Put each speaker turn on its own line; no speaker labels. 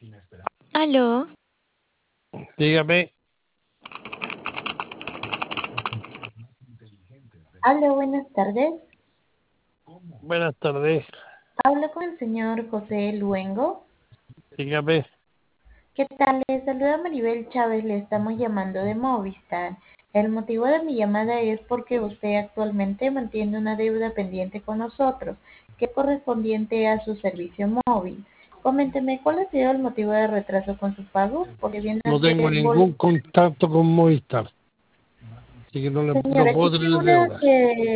Aló,
Dígame,
Hola, buenas tardes.
buenas tardes,
Hablo con el señor José Luengo.
dígame,
¿Qué tal? Le saluda Maribel Chávez, le estamos llamando de Movistar. El motivo de mi llamada es porque usted actualmente mantiene una deuda pendiente con nosotros, que es correspondiente a su servicio móvil. Coménteme, ¿cuál ha sido el motivo de retraso con su pago? Porque viene a
no tengo
ser
ningún contacto con Movistar, así que no
Señora,
puedo
¿qué
tener
figura
deudas.
que